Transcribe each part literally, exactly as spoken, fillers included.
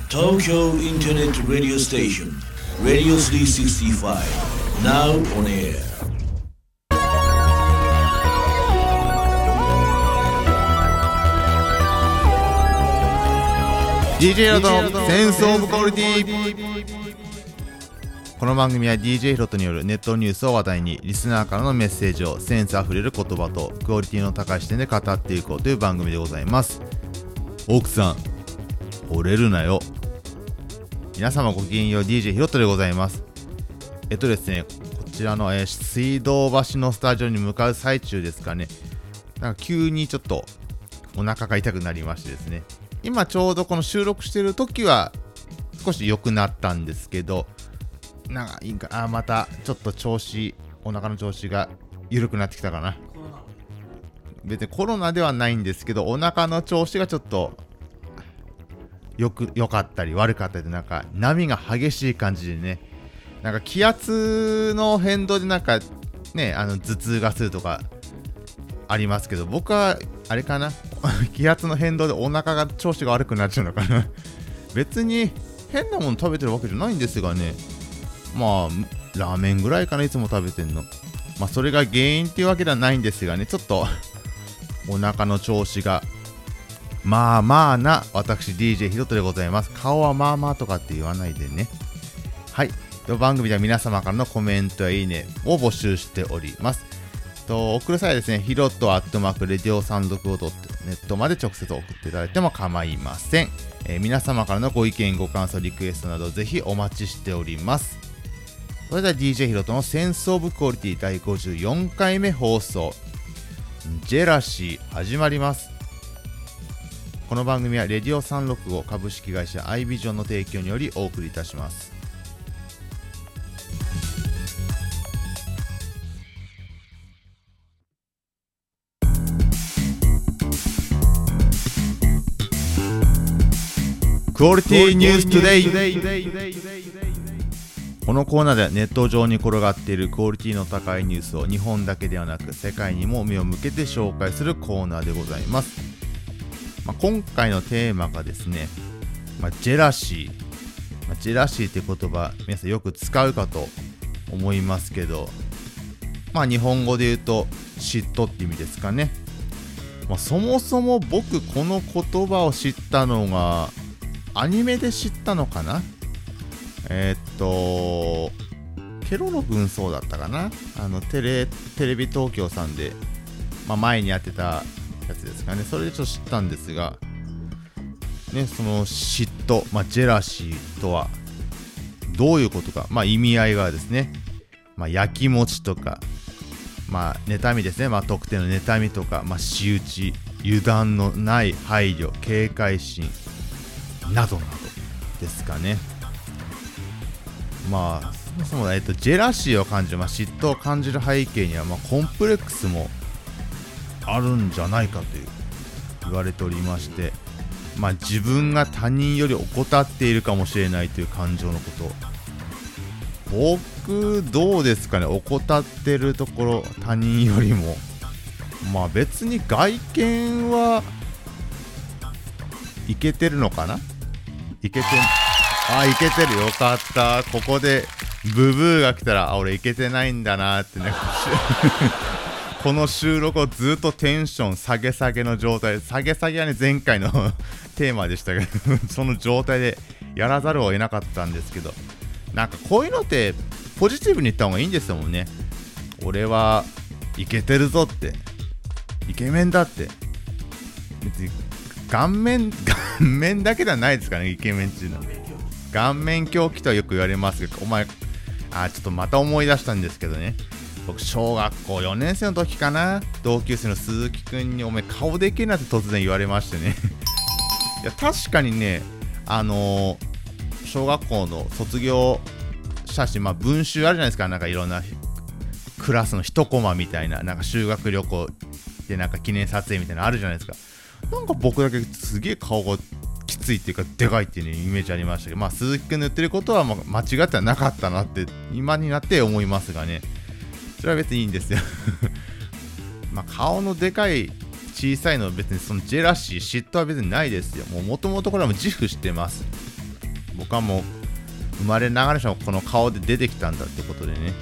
Tokyo Internet Radio Station Radio スリーシックスティーファイブ Now on air ディージェー ヒロトセンスオブクオリティ。この番組は ディージェー ヒロトによるネットニュースを話題にリスナーからのメッセージをセンスあふれる言葉とクオリティの高い視点で語っていこうという番組でございます。奥さん惚れるなよ。皆様ごきげんよう、 ディージェー ヒロトでございます。えっとですねこちらの、えー、水道橋のスタジオに向かう最中ですかね、なんか急にちょっとお腹が痛くなりましてですね、今ちょうどこの収録してる時は少し良くなったんですけど、なんかいいかあまたちょっと調子お腹の調子が緩くなってきたかな。別にコロナではないんですけど、お腹の調子がちょっとよく良かったり悪かったりで、なんか波が激しい感じでね、なんか気圧の変動でなんかねあの頭痛がするとかありますけど、僕はあれかな気圧の変動でお腹が調子が悪くなっちゃうのかな別に変なもの食べてるわけじゃないんですがね、まあラーメンぐらいかないつも食べてんの。まあそれが原因っていうわけではないんですがね、ちょっとお腹の調子がまあまあな私 ディージェー ヒロトでございます。顔はまあまあとかって言わないでね。はい、番組では皆様からのコメントやいいねを募集しております。と送る際はですね、ヒロトアットマークレディオサンドクオドットネットまで直接送っていただいても構いません。えー、皆様からのご意見ご感想リクエストなどぜひお待ちしております。それでは ディージェー ヒロトのセンスオブクオリティだいごじゅうよんかいめ放送ジェラシー始まります。この番組はレディオさんろくご株式会社アイビジョンの提供によりお送りいたします。クオリティニューストゥデイ。このコーナーではネット上に転がっているクオリティの高いニュースを日本だけではなく世界にも目を向けて紹介するコーナーでございます。まあ、今回のテーマがですね、まあ、ジェラシー、まあ、ジェラシーって言葉皆さんよく使うかと思いますけど、まあ日本語で言うと嫉妬って意味ですかね。まあ、そもそも僕この言葉を知ったのがアニメで知ったのかな。えー、っとケロロ軍曹だったかな。あのテレテレビ東京さんで、まあ、前にやってたやつですかね。それでちょっと知ったんですがね、その嫉妬、まあ、ジェラシーとはどういうことか、まあ、意味合いがですね、まあ、焼きもちとか、まあ、妬みですね、まあ、特定の妬みとか、まあ、仕打ち、油断のない配慮、警戒心などなどですかね。まあそもそも、えっと、ジェラシーを感じる、まあ、嫉妬を感じる背景には、まあ、コンプレックスもあるんじゃないかという言われておりまして、まあ、自分が他人より怠っているかもしれないという感情のこと。僕どうですかね、怠ってるところ他人よりも。まあ別に外見はいけてるのかな。いけてあいけてる、よかった。ここでブブーが来たらあ俺いけてないんだなってねこの収録をずっとテンション下げ下げの状態で、下げ下げはね前回のテーマでしたけどその状態でやらざるを得なかったんですけど、なんかこういうのってポジティブに言った方がいいんですよもんね。俺はいけてるぞって、イケメンだって。別に顔面顔面だけではないですからね、イケメンっていうのは。顔面狂気とはよく言われますけど、お前あちょっとまた思い出したんですけどね、僕小学校よねん生の時かな、同級生の鈴木くんにお前顔でけえなって突然言われましてねいや確かにね、あのー、小学校の卒業写真、まあ文集あるじゃないですか、なんかいろんなクラスの一コマみたいな、なんか修学旅行でなんか記念撮影みたいなのあるじゃないですか。なんか僕だけすげえ顔がきついっていうかでかいっていう、ね、イメージありましたけど、まあ鈴木くんの言ってることはまあ間違ってはなかったなって今になって思いますがね、それは別にいいんですよまあ顔のでかい小さいのは別にそのジェラシー嫉妬は別にないですよ。もともとこれはもう自負してます。 僕はもう生まれながらのこの顔で出てきたんだってことでね、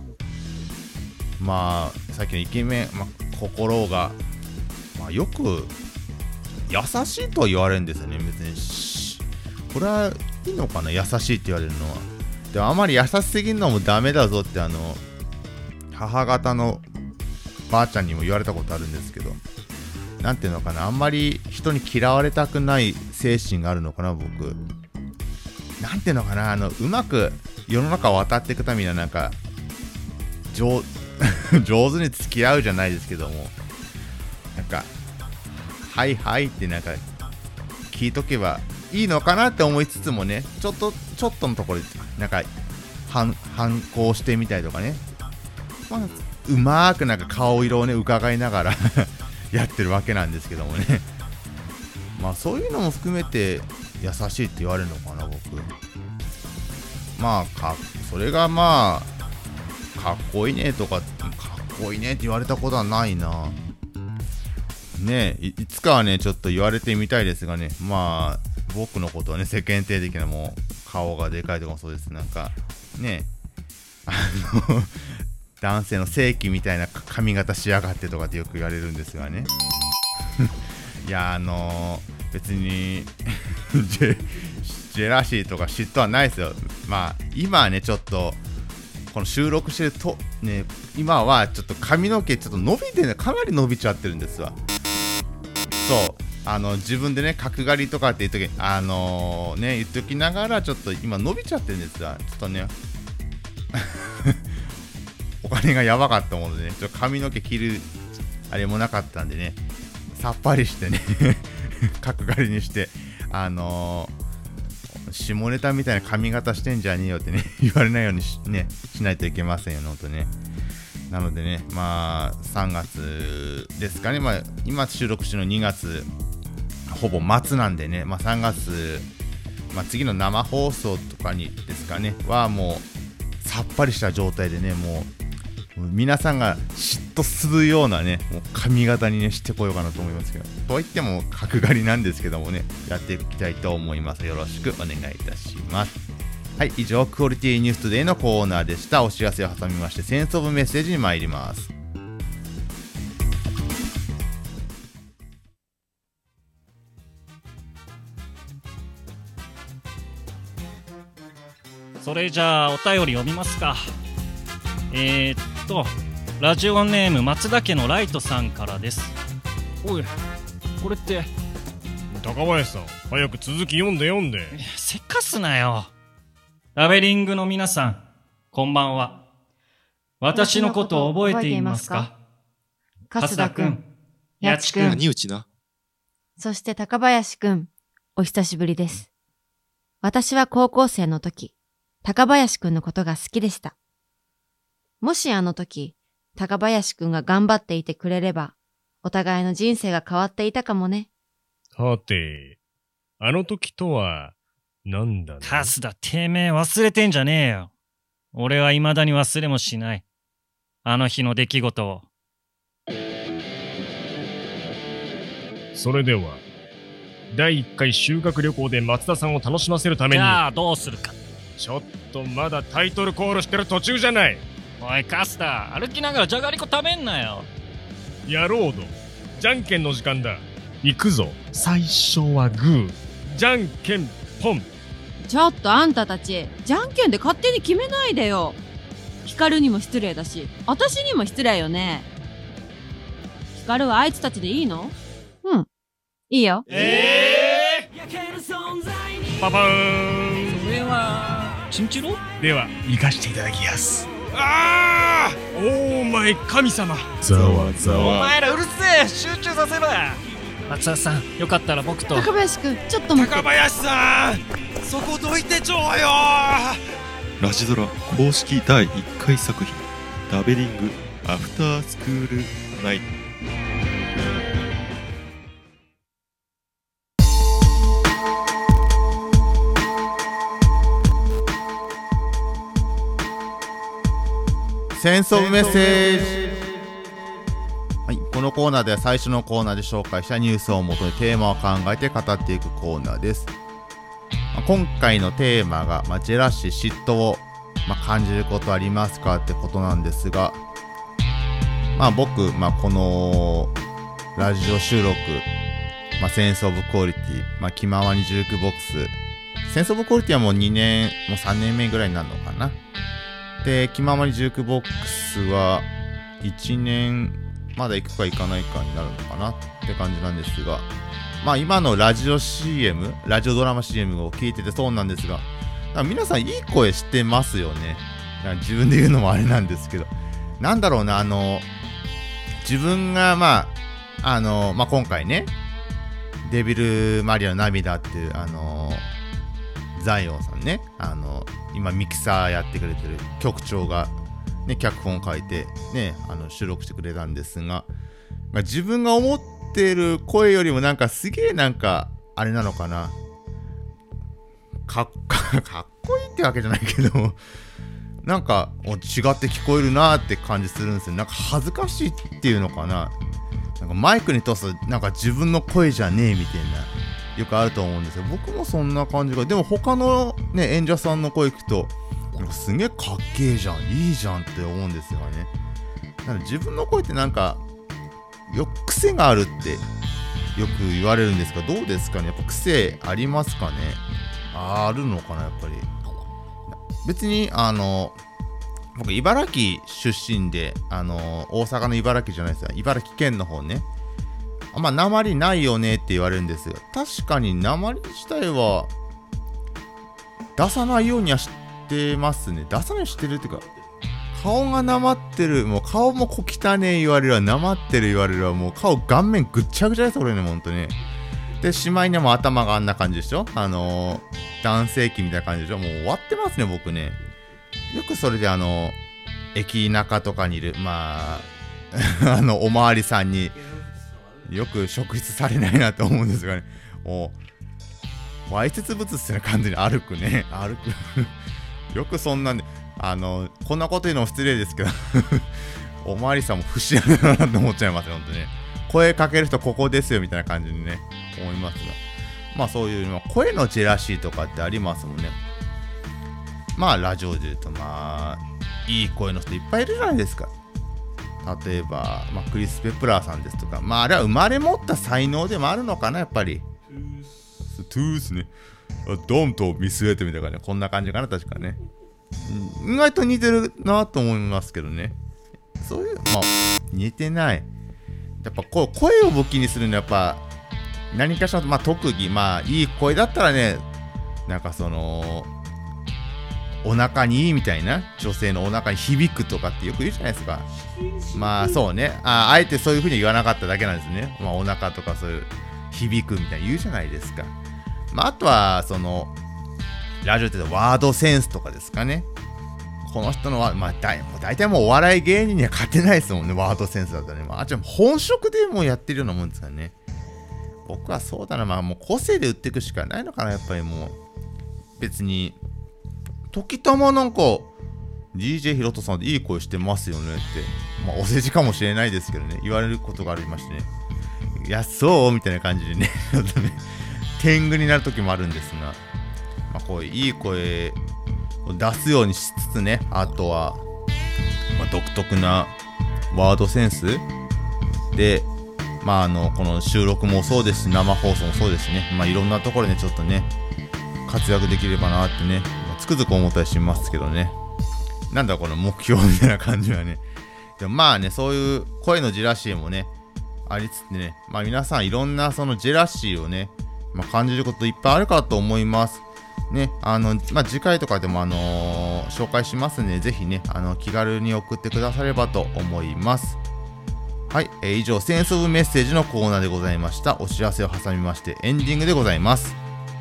まあさっきのイケメン、まあ、心が、まあ、よく優しいとは言われるんですよね。別にこれはいいのかな、優しいって言われるのは。でもあまり優しすぎるのもダメだぞってあの母方のばあちゃんにも言われたことあるんですけど、なんていうのかな、あんまり人に嫌われたくない精神があるのかな。僕なんていうのかな、あのうまく世の中を渡っていくためにはなんか上, 上手に付き合うじゃないですけども、なんかはいはいってなんか聞いとけばいいのかなって思いつつもね、ちょっとちょっとのところでなんか反反抗してみたりとかね、まあ、うまーくなんか顔色をね伺いながらやってるわけなんですけどもね。まあそういうのも含めて優しいって言われるのかな、僕。まあかそれがまあかっこいいねとかかっこいいねって言われたことはないな。ねえ い, いつかはねちょっと言われてみたいですがね、まあ僕のことはね世間体的なもう顔がでかいとかもそうです。なんかねあの男性の正規みたいな髪型しやがってとかってよく言われるんですがねいやあのー、別にジ, ェジェラシーとか嫉妬はないですよ。まあ今はねちょっとこの収録してるとね、今はちょっと髪の毛ちょっと伸びてね、かなり伸びちゃってるんですわ。そうあの自分でね角刈りとかって言っときあのー、ね言っときながらちょっと今伸びちゃってるんですわ。ちょっとねお金がやばかったものでね、ちょっと髪の毛切るあれもなかったんでね、さっぱりしてね角刈りにしてあのー、下ネタみたいな髪型してんじゃねえよってね言われないように し,、ね、しないといけませんよね、ほんとね。なのでね、まあさんがつですかね、まあ今収録してるのにがつほぼ末なんでね、まあさんがつ、まあ、次の生放送とかにですかねはもうさっぱりした状態でね、もう皆さんが嫉妬するようなねもう髪型にねしてこようかなと思いますけど、とはいっても角刈りなんですけどもね、やっていきたいと思います。よろしくお願いいたします。はい、以上クオリティニューストゥデイのコーナーでした。お知らせを挟みましてセンスオブメッセージに参ります。 それじゃあお便り読みますか。えー、っとラジオネーム松田家のライトさんからです。 おい、これって高林さん、早く続き読んで読んで。 せかすなよ。ラベリングの皆さん、こんばんは。私のことを覚えていますか？ 粕田くん、 やちくん、 何うちな。 そして高林くん、お久しぶりです。私は高校生の時、高林くんのことが好きでした。もしあの時、高林くんが頑張っていてくれれば、お互いの人生が変わっていたかもね。 はて、あの時とは、なんだね。 粕田、てめえ忘れてんじゃねえよ。俺は未だに忘れもしない。あの日の出来事を。 それでは、だいいっかい修学旅行で松田さんを楽しませるために。 じゃあどうするか。 ちょっとまだタイトルコールしてる途中じゃない。 おい粕田、歩きながらじゃがりこ食べんなよ。 野郎ど、じゃんけんの時間だ。行くぞ。最初はグー、じゃんけんポン。 ちょっとあんたたち、じゃんけんで勝手に決めないでよ。ヒカルにも失礼だし、私にも失礼よね。ヒカルはあいつたちでいいの？うん、いいよ。 えー、 パパーン。 それはチンチロ？ では行かしていただきやす。ああ、オーマイ神様。ざわざわ。 お前らうるせえ、集中させろ。松田さん、よかったら僕と。 高林くん、ちょっと待って。 高林さん、そこどいてちょうよ。 ラジドラ公式だいいっかい作品、ラベリングアフタースクールナイト。 センスオブメッセージ。はい、このコーナーでは最初のコーナーで紹介したニュースをもとにテーマを考えて語っていくコーナーです。 まあ、今回のテーマが、まあ、ジェラシー嫉妬を、まあ、感じることありますかってことなんですが、まあ僕、まあ、このラジオ収録、まあ、センスオブクオリティ、まあ、気ままにジュークボックス、センスオブクオリティはもうにねん、もうさんねんめぐらいになるのかな。で、気ままにジュークボックスはいちねんまだ行くか行かないかになるのかなって感じなんですが、まあ今のラジオ シーエム、ラジオドラマ シーエム を聞いててそうなんですが、皆さんいい声してますよね。自分で言うのもあれなんですけど、なんだろうな、あの自分がまああのまあ今回ね、デビルマリアの涙っていうあのザイオンさんね、あの今ミキサーやってくれてる局長がね、脚本書いてね、あの収録してくれたんですが、まあ、自分が思ってる声よりもなんかすげえなんかあれなのかな、かっかっこいいってわけじゃないけど、なんか違って聞こえるなーって感じするんですよ。なんか恥ずかしいっていうのかな、なんかマイクに通すなんか自分の声じゃねえみたいな、よくあると思うんですよ。僕もそんな感じが、でも他のね演者さんの声聞くとなんかすげえかっけえじゃん、いいじゃんって思うんですよね。なんか自分の声ってなんかよく癖があるってよく言われるんですが、どうですかね、やっぱ癖ありますかね。あるのかな、やっぱり。別にあの僕茨城出身で、あの大阪の茨城じゃないですよ、茨城県の方ね。あんま訛りないよねって言われるんですが、確かに訛り自体は出さないようにはしてますね。出さないようにしてるっていうか、顔がなまってる、もう顔も小汚ねえ言われるわ、なまってる言われるわ、もう顔顔面ぐっちゃぐちゃです俺ね、ほんとね。で、しまいにはもう頭があんな感じでしょ、あのー、男性器みたいな感じでしょ、もう終わってますね僕ね。よくそれであの駅中とかにいるまああのおまわりさんによく職質されないなと思うんですがね、もうわいせつ物っていう感じに歩くね、歩くよくそんなんで、あのこんなこと言うのも失礼ですけどおまわりさんも不思議だなと思っちゃいますよ、ほんとね。声かける人ここですよみたいな感じにね思いますが、まあそういう声のジェラシーとかってありますもんね。まあラジオで言うと、まあいい声の人いっぱいいるじゃないですか。例えば、まあ、クリス・ペプラーさんですとか、まああれは生まれ持った才能でもあるのかな、やっぱり。トゥースね、ドンと見据えてみたいなね、こんな感じかな、確かね。意外と似てるなと思いますけどね。そういう、まあ似てない。やっぱこう声を武器にするのはやっぱ何かしら、まあ特技、まあいい声だったらね、なんかそのお腹にいいみたいな、女性のお腹に響くとかってよく言うじゃないですか。まあそうね、 あ, あえてそういう風に言わなかっただけなんですね。まあお腹とかそういう響くみたいに言うじゃないですか。まああとはそのラジオってワードセンスとかですかね。この人のはまあだい大体もうお笑い芸人には勝てないですもんね、ワードセンスだったらね。まあ、あっちは本職でもうやってるようなもんですからね。僕はそうだな、まあもう個性で売っていくしかないのかな、やっぱり。もう別に時たまなんか ディージェー ヒロトさんでいい声してますよねって、まあお世辞かもしれないですけどね、言われることがありましてね、いやそうみたいな感じでねちょっとね天狗になる時もあるんですが、まあこういい声を出すようにしつつね、あとは、まあ、独特なワードセンスで、まああのこの収録もそうですし、生放送もそうですしね、まあいろんなところで、ね、ちょっとね活躍できればなってね、つくづく思ったりしますけどね。なんだこの目標みたいな感じはね。でもまあね、そういう声のジェラシーもねありつつね、まあ皆さんいろんなそのジェラシーをね、まあ、感じることいっぱいあるかと思いますね。あのまあ次回とかでもあのー、紹介しますので、ぜひねあの気軽に送ってくださればと思います。はい、えー、以上センスオブメッセージのコーナーでございました。お知らせを挟みましてエンディングでございます。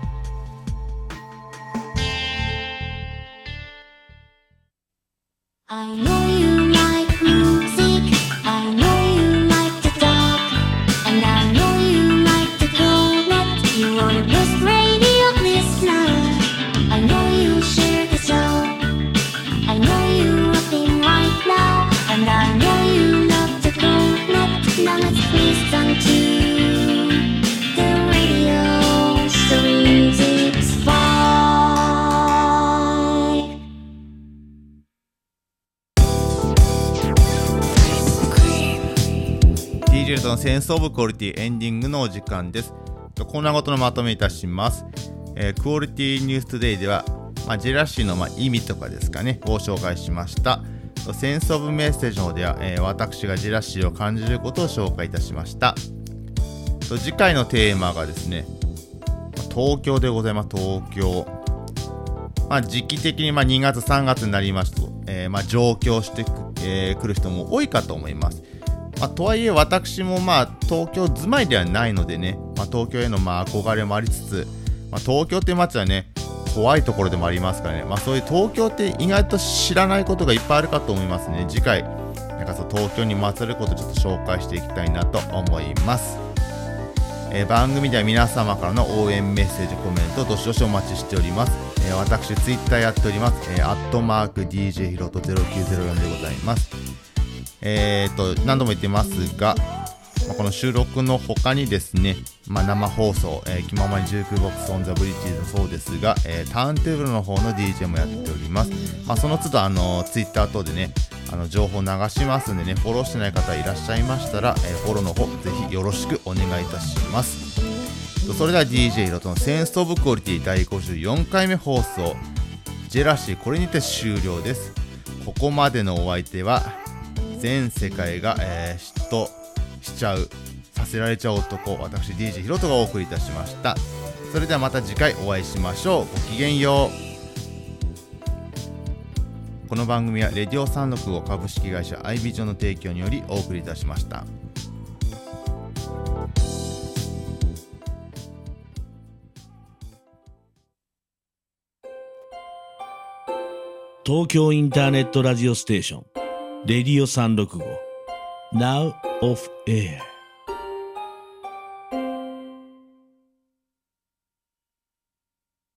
I know you like music, I know you like to talk, and I know you like to connect. You are the best radio listener. I know you share the show, I know you rapping right now, and I know you love to connect. Now let's listen to the radio, so music's fun. センスオブクオリティエンディングのお時間です。こんなことのまとめいたします。えー、クオリティニューストゥデイでは、まあ、ジェラシーのまあ意味とかですかねを紹介しました。センスオブメッセージの方では、えー、私がジェラシーを感じることを紹介いたしました。次回のテーマがですね、東京でございます。東京、まあ、時期的にまあにがつさんがつになりますと、えー、まあ上京してく、えー、来る人も多いかと思います。まあ、とはいえ私もまあ東京住まいではないのでね、まあ、東京へのまあ憧れもありつつ、まあ、東京って街はね怖いところでもありますからね、まあ、そういう東京って意外と知らないことがいっぱいあるかと思いますね。次回なんかそう東京にまつわることをちょっと紹介していきたいなと思います。えー、番組では皆様からの応援メッセージコメントどしどしお待ちしております。えー、私ツイッターやっております、えー、アットマーク ディージェー ヒロトゼロきゅうゼロよんでございます。えーと何度も言ってますが、まあ、この収録の他にですね、まあ、生放送、えー、気ままにジュークボックスオンザブリッジーズもそうですが、えー、ターンテーブルの方の ディージェー もやっております。まあ、その都度あのツイッター等でねあの情報流しますんでね、フォローしてない方いらっしゃいましたら、えー、フォローの方ぜひよろしくお願いいたします。それでは ディージェー ヒロトのセンスオブクオリティだいごじゅうよんかいめ放送ジェラシーこれにて終了です。ここまでのお相手は全世界が、えー、嫉妬しちゃうさせられちゃう男、私 ディージェー ヒロトがお送りいたしました。それではまた次回お会いしましょう。ごきげんよう。この番組はレディオさんろくご株式会社アイビジョンの提供によりお送りいたしました。 東京インターネットラジオステーションレディオさんろくご Now off air